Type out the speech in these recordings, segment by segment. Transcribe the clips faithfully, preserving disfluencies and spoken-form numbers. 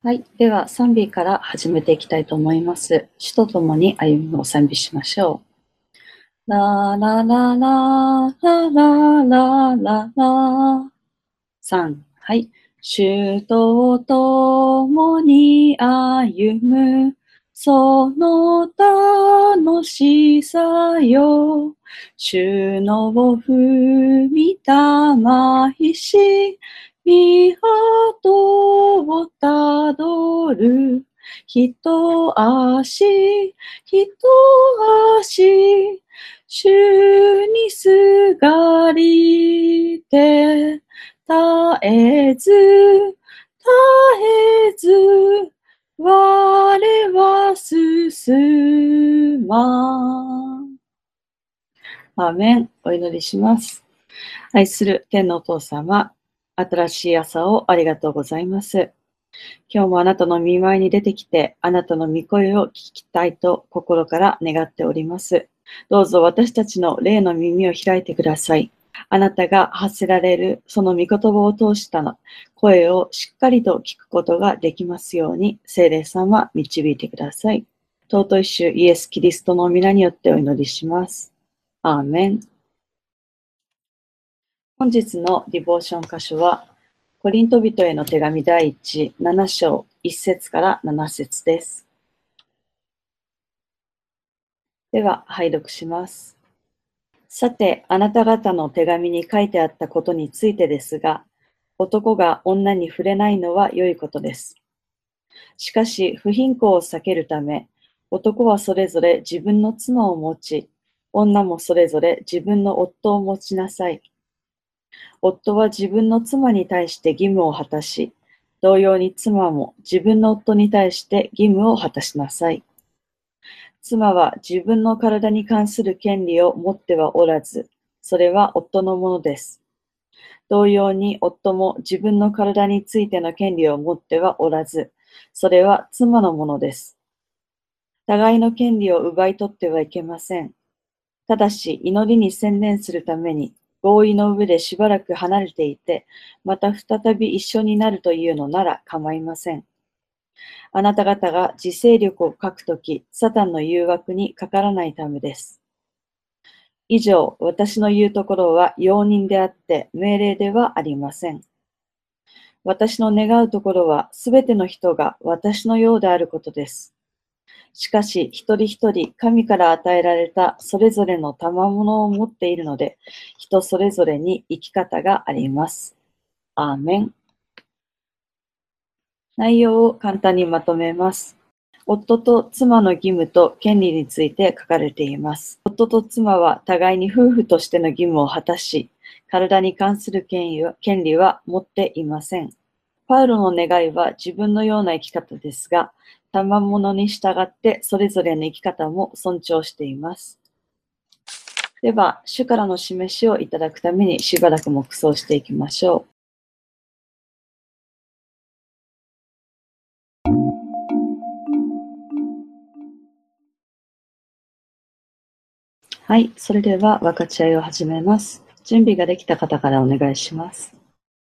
はい。では、賛美から始めていきたいと思います。主と共に歩みを賛美しましょう。ラララララララララ三。はい。主と共に歩む、その楽しさよ。主の踏みたまいし、御跡をたどる。一足、一足、主にすがりて、絶えず、絶えず、我は進ま。アーメン。お祈りします。愛する天のお父様、新しい朝をありがとうございます。今日もあなたの御前に出てきて、あなたの御声を聞きたいと心から願っております。どうぞ私たちの霊の耳を開いてください。あなたが発せられるその御言葉を通したの声をしっかりと聞くことができますように、聖霊様導いてください。尊い主イエス・キリストの皆によってお祈りします。アーメン。本日のディボーション箇所は、コリント人への手紙第一、なな章、いち節からなな節です。では、拝読します。さて、あなた方の手紙に書いてあったことについてですが、男が女に触れないのは良いことです。しかし、不貧困を避けるため、男はそれぞれ自分の妻を持ち、女もそれぞれ自分の夫を持ちなさい。夫は自分の妻に対して義務を果たし、同様に妻も自分の夫に対して義務を果たしなさい。妻は自分の体に関する権利を持ってはおらず、それは夫のものです。同様に夫も自分の体についての権利を持ってはおらず、それは妻のものです。互いの権利を奪い取ってはいけません。ただし、祈りに専念するために、合意の上でしばらく離れていて、また再び一緒になるというのなら構いません。あなた方が自制力を欠くとき、サタンの誘惑にかからないためです。以上、私の言うところは容認であって命令ではありません。私の願うところはすべての人が私のようであることです。しかし、一人一人神から与えられたそれぞれの賜物を持っているので、人それぞれに生き方があります。アーメン。内容を簡単にまとめます。夫と妻の義務と権利について書かれています。夫と妻は互いに夫婦としての義務を果たし、体に関する権利は権利は持っていません。パウロの願いは自分のような生き方ですが、賜物に従ってそれぞれの生き方も尊重しています。では、主からの示しをいただくためにしばらく黙想していきましょう。はい、それでは分かち合いを始めます。準備ができた方からお願いします。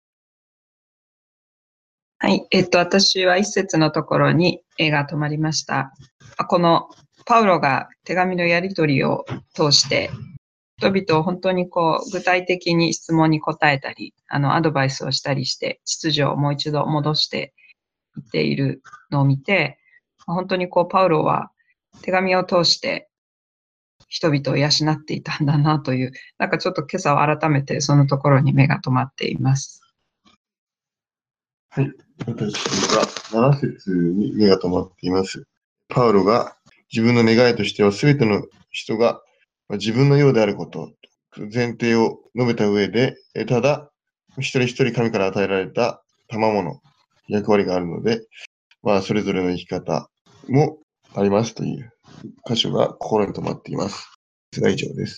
はい、えっと、私は一節のところに絵が止まりました。このパウロが手紙のやり取りを通して、人々を本当にこう具体的に質問に答えたり、あのアドバイスをしたりして、秩序をもう一度戻していっているのを見て、本当にこうパウロは手紙を通して人々を養っていたんだなという、なんかちょっと今朝は改めてそのところに目が止まっています。 はい。私はなな節に目が止まっています。パウロが自分の願いとしては全ての人が自分のようであること、前提を述べた上で、ただ一人一人神から与えられた賜物、役割があるので、まあ、それぞれの生き方もありますという箇所が心に留まっています。それが以上です。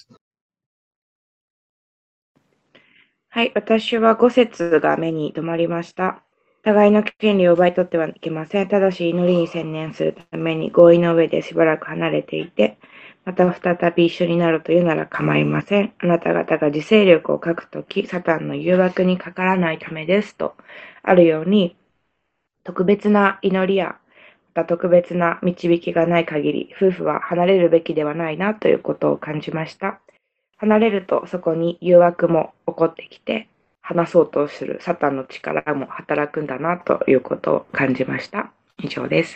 はい、私はご節が目に留まりました。互いの権利を奪い取ってはいけません。ただし祈りに専念するために合意の上でしばらく離れていて、また再び一緒になるというなら構いません。あなた方が自制力を欠くとき、サタンの誘惑にかからないためですとあるように、 特別な祈りや、また特別な導きがない限り、夫婦は離れるべきではないなということを感じました。離れるとそこに誘惑も起こってきて、話そうとするサタンの力も働くんだなということを感じました。以上です。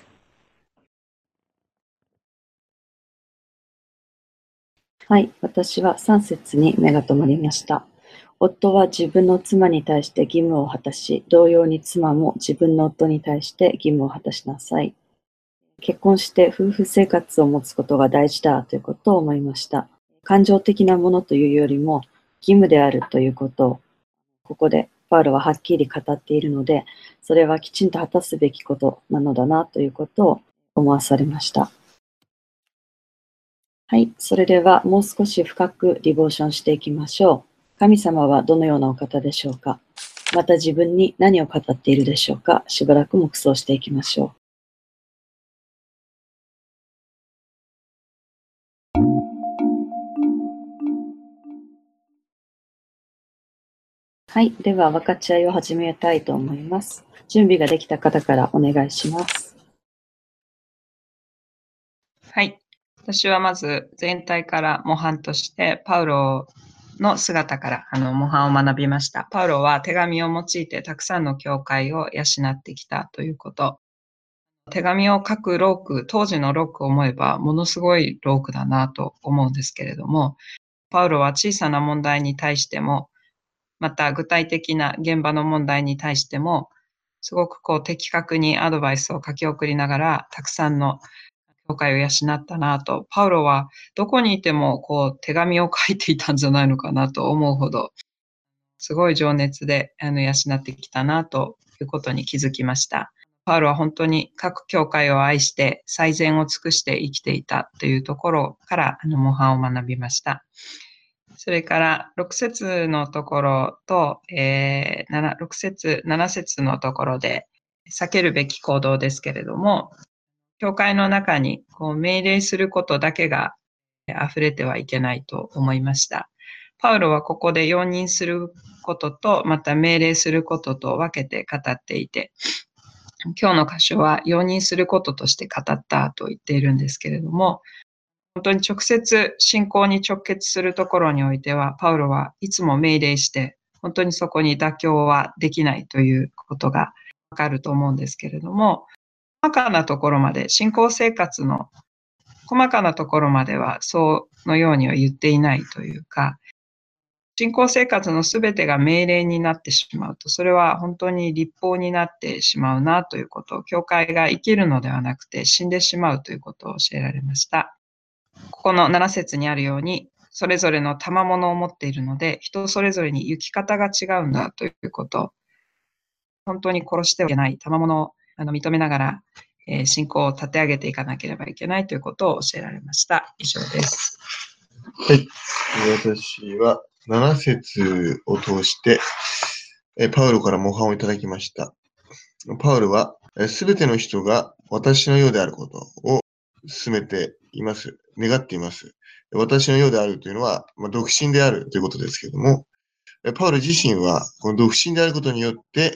はい、私はさん節に目が留まりました。夫は自分の妻に対して義務を果たし、同様に妻も自分の夫に対して義務を果たしなさい。結婚して夫婦生活を持つことが大事だということを思いました。感情的なものというよりも義務であるということを、ここでパウロははっきり語っているので、それはきちんと果たすべきことなのだなということを思わされました。はい、それではもう少し深くディボーションしていきましょう。神様はどのようなお方でしょうか。また自分に何を語っているでしょうか。しばらく黙想していきましょう。はい。では、分かち合いを始めたいと思います。準備ができた方からお願いします。 はい。私はまず全体から模範として、パウロの姿からあの模範を学びました。パウロは手紙を用いてたくさんの教会を養ってきたということ。手紙を書くローク、当時のロークを思えばものすごいロークだなと思うんですけれども、パウロは小さな問題に対しても、また具体的な現場の問題に対しても、すごくこう的確にアドバイスを書き送りながら、たくさんの教会を養ったなと、パウロはどこにいてもこう手紙を書いていたんじゃないのかなと思うほど、すごい情熱であの養ってきたなということに気づきました。パウロは本当に各教会を愛して最善を尽くして生きていたというところからあの模範を学びました。それからろく節のところと、えー、ろく節、なな節のところで避けるべき行動ですけれども、教会の中にこう命令することだけが溢れてはいけないと思いました。パウロはここで容認することと、また命令することと分けて語っていて、今日の箇所は容認することとして語ったと言っているんですけれども、本当に直接信仰に直結するところにおいては、パウロはいつも命令して、本当にそこに妥協はできないということがわかると思うんですけれども、細かなところまで、信仰生活の細かなところまではそのようには言っていないというか、信仰生活のすべてが命令になってしまうと、それは本当に律法になってしまうなということを、教会が生きるのではなくて死んでしまうということを教えられました。ここのなな節にあるように、それぞれの賜物を持っているので、人それぞれに行き方が違うんだということ。本当に殺してはいけない賜物をあの認めながら、えー、信仰を立て上げていかなければいけないということを教えられました。以上です。 はい。私はなな節を通して、えパウロから模範をいただきました。パウロは、すべての人が私のようであることを進めています。願っています。私のようであるというのは、まあ、独身であるということですけれども、パウロ自身は、この独身であることによって、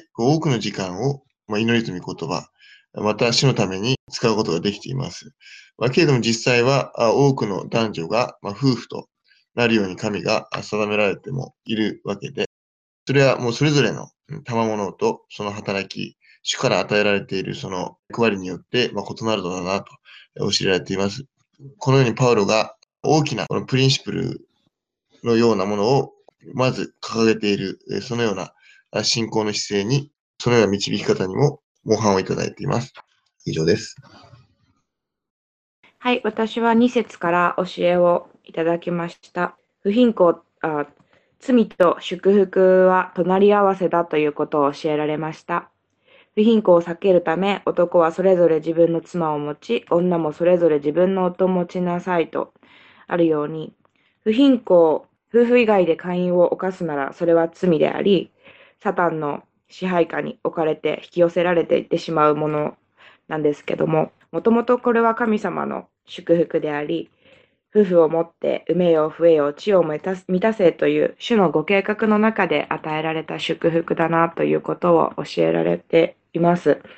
多くの時間を、まあ、祈りという言葉、また死のために使うことができています。まあ、けれども実際は、多くの男女が、まあ、夫婦となるように神が定められてもいるわけで、それはもうそれぞれの賜物とその働き、主から与えられているその役割によって、まあ、異なるのだなと教えられています。このようにパウロが大きなこのプリンシプルのようなものをまず掲げている、そのような信仰の姿勢に、そのような導き方にも模範をいただいています。以上です。 はい、私はに節から教えをいただきました。不貧困、あ罪と祝福は隣り合わせだということを教えられました。不貧困を避けるため、男はそれぞれ自分の妻を持ち、女もそれぞれ自分の夫を持ちなさいとあるように、不貧困、夫婦以外で姦淫を犯すならそれは罪であり、サタンの支配下に置かれて引き寄せられていってしまうものなんですけども、もともとこれは神様の祝福であり、夫婦をもって産めよ増えよ地を満た満たせという主のご計画の中で与えられた祝福だなということを教えられています。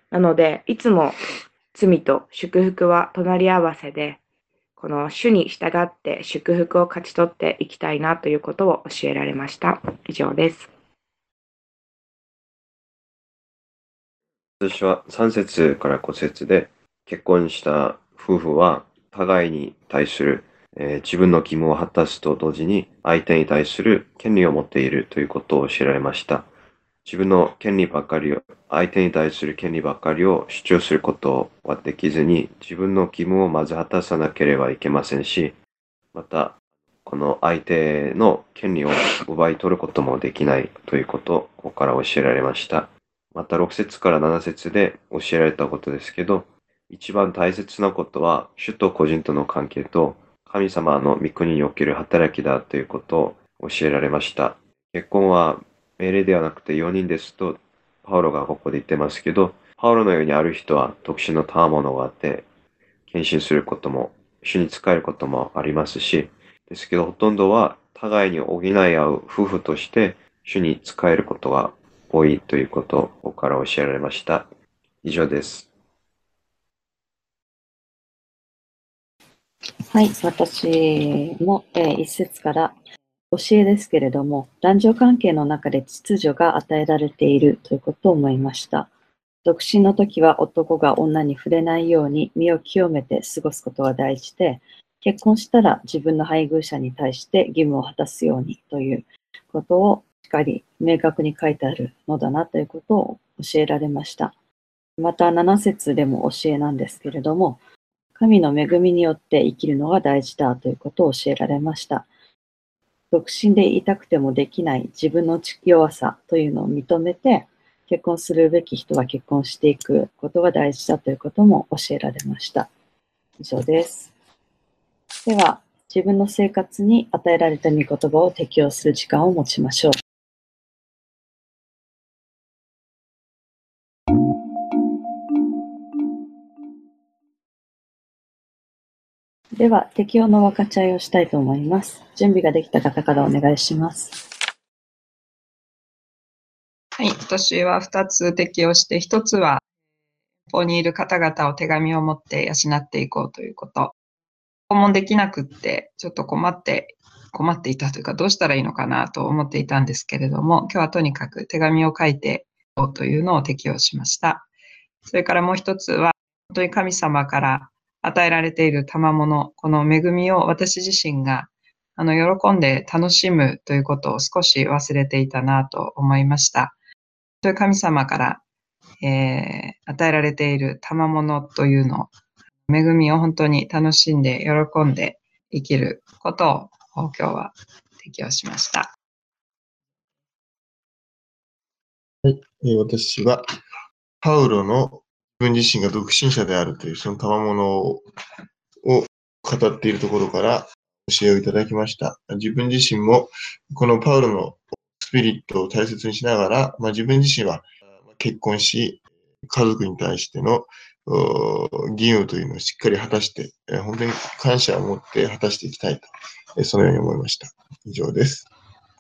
なので、いつも罪と祝福は隣り合わせで、この主に従って祝福を勝ち取っていきたいなということを教えられました。以上です。 私はさん節からご節で、結婚した夫婦は互いに対する、えー自分の義務を果たすと同時に相手に対する権利を持っているということを教えられました。自分の権利ばかりを、相手に対する権利ばかりを主張することはできずに、自分の義務をまず果たさなければいけませんし、また、この相手の権利を奪い取ることもできないということをここから教えられました。またろく節からなな節で教えられたことですけど、一番大切なことは主と個人との関係と神様の御国における働きだということを教えられました。結婚は命令ではなくてよにんですとパウロがここで言ってますけど、パウロのようにある人は特殊の賜物があって、献身することも、主に仕えることもありますし、ですけどほとんどは互いに補い合う夫婦として主に仕えることが多いということをここから教えられました。以上です。 はい、私も、えー一節から教えですけれども、男女関係の中で秩序が与えられているということを思いました。独身の時は男が女に触れないように身を清めて過ごすことが大事で、結婚したら自分の配偶者に対して義務を果たすようにということをしっかり明確に書いてあるのだなということを教えられました。またなな節でも教えなんですけれども、神の恵みによって生きるのが大事だということを教えられました。独身でいたくてもできない自分の弱さというのを認めて、結婚するべき人は結婚していくことが大事だということも教えられました。以上です。では、自分の生活に与えられた御言葉を適用する時間を持ちましょう。では、適用の分かち合いをしたいと思います。準備ができた方からお願いします。 はい、私はふたつ適用して、ひとつは、ここにいる方々を手紙を持って養っていこうということ。訪問できなくって、ちょっと困って、困っていたというか、どうしたらいいのかなと思っていたんですけれども、今日はとにかく手紙を書いていこうというのを適用しました。それからもう一つは、本当に神様から与えられている賜物、この恵みを私自身があの喜んで楽しむということを少し忘れていたなと思いました。そういう神様から、えー与えられている賜物というの、恵みを本当に楽しんで喜んで生きることを今日は適用しました。 えー私は、パウロの自分自身が独身者であるというその賜物をを語っているところから教えをいただきました。自分自身もこのパウロのスピリットを大切にしながら、まあ、自分自身は結婚し、家族に対してのお義務というのをしっかり果たして、えー本当に感謝を持って果たしていきたいと、えーそのように思いました。以上です。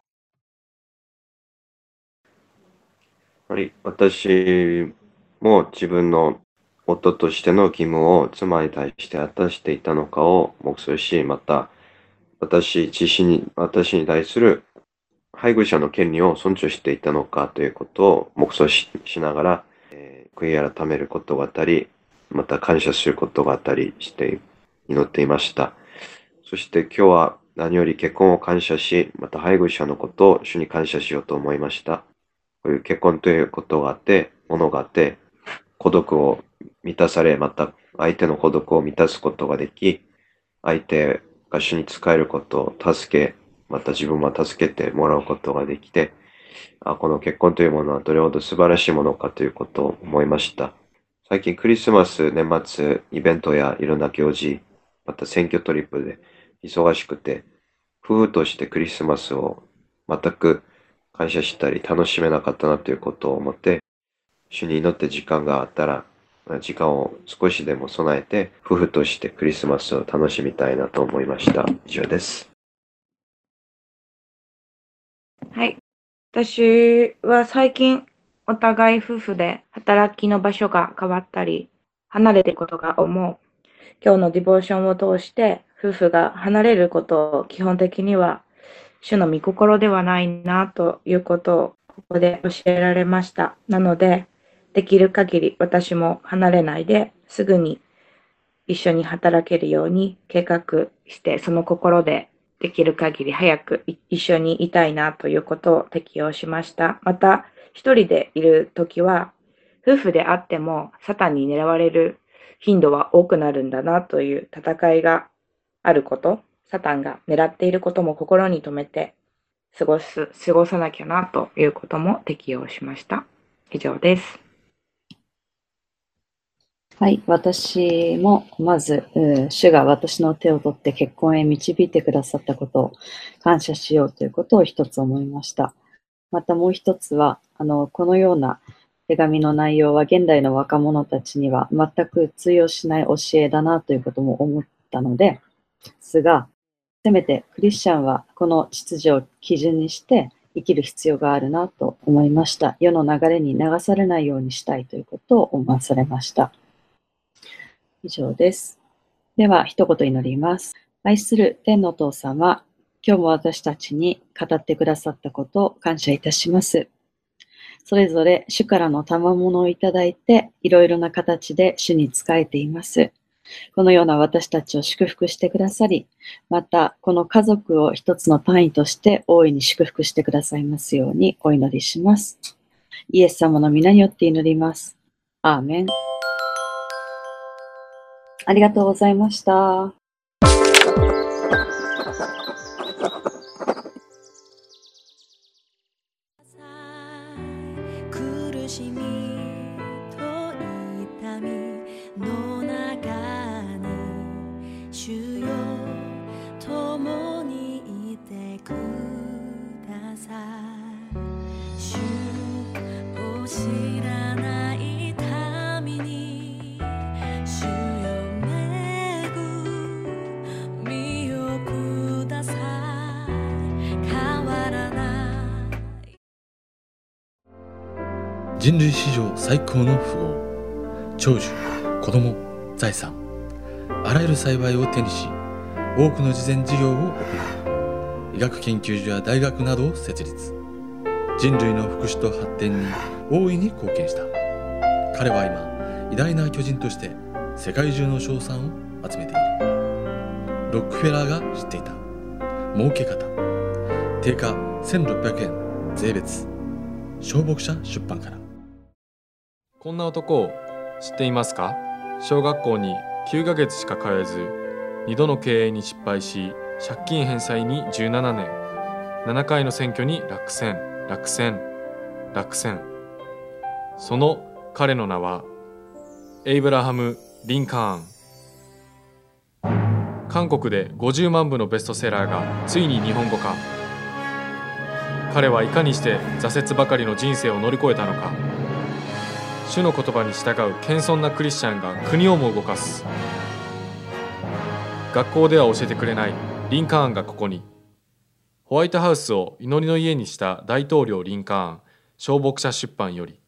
はい、私も自分の夫としての義務を妻に対して果たしていたのかを黙想し、また私自身に、私に対する配偶者の権利を尊重していたのかということを黙想ししながら、えー悔い改めることがあったり、また感謝することがあったりして祈っていました。そして今日は何より結婚を感謝し、また配偶者のことを主に感謝しようと思いました。こういう結婚ということがあって、ものがあって、孤独を満たされ、また相手の孤独を満たすことができ、相手が主に仕えることを助け、また自分も助けてもらうことができて、あこの結婚というものはどれほど素晴らしいものかということを思いました。最近クリスマス、年末、イベントやいろんな行事、また選挙トリップで忙しくて、夫婦としてクリスマスを全く感謝したり楽しめなかったなということを思って、主に祈って時間があったら、時間を少しでも備えて、夫婦としてクリスマスを楽しみたいなと思いました。以上です。 はい。私は最近、 お互い夫婦で働きの場所が変わったり、離れていることが思う。今日のディボーションを通して、夫婦が離れることを基本的には、主の御心ではないなということをここで教えられました。なので、できる限り私も離れないですぐに一緒に働けるように計画して、その心でできる限り早く一緒にいたいなということを適用しました。また、一人でいるときは、夫婦であってもサタンに狙われる頻度は多くなるんだなという戦いがあること、サタンが狙っていることも心に留めて過ごす、過ごさなきゃなということも適用しました。以上です。 はい、私もまず、主が私の手を取って結婚へ導いてくださったことを感謝しようということを一つ思いました。またもう一つは、あの、このような手紙の内容は現代の若者たちには全く通用しない教えだなということも思ったのですが、せめてクリスチャンはこの秩序を基準にして生きる必要があるなと思いました。世の流れに流されないようにしたいということを思わされました。以上です。では、一言祈ります。愛する天のお父様、今日も私たちに語ってくださったことを感謝いたします。それぞれ主からの賜物をいただいて、いろいろな形で主に仕えています。このような私たちを祝福してくださり、またこの家族を一つの単位として大いに祝福してくださいますようにお祈りします。イエス様の皆によって祈ります。アーメン。ありがとうございました。 苦しみと痛みの中に主よ共にいてください。主を知らない民に主よ恵みをください。変わらない人類史上最高の富豪、長寿、子供、財産、あらゆる幸いを手にし、多くの慈善事業を行う、医学研究所や大学などを設立、人類の福祉と発展に大いに貢献した。彼は今、偉大な巨人として世界中の称賛を集めている。ロックフェラーが知っていた儲け方。定価せんろっぴゃくえん税別。小牧者出版から。 こんな男を知っていますか？小学校にきゅうかげつしか通えず、にどの経営に失敗し、借金返済にじゅうななねん、ななかいの選挙に落選、落選、落選。その彼の名は、エイブラハム・リンカーン。韓国でごじゅうまんぶのベストセラーがついに日本語化。彼はいかにして挫折ばかりの人生を乗り越えたのか。主の言葉に従う謙遜なクリスチャンが国をも動かす。学校では教えてくれないリンカーンがここに。ホワイトハウスを祈りの家にした大統領リンカーン、小牧者出版より。